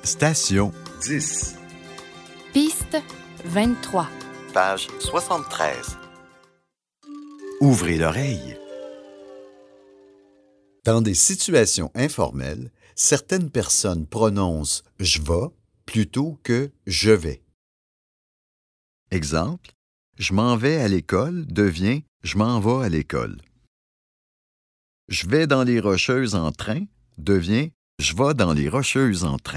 Station 10. Piste 23. Page 73. Ouvrez l'oreille. Dans des situations informelles, certaines personnes prononcent « je vais » plutôt que « je vais ». Exemple, « je m'en vais à l'école » devient « je m'en vais à l'école ». « Je vais dans les Rocheuses en train » devient « je vais dans les Rocheuses en train ».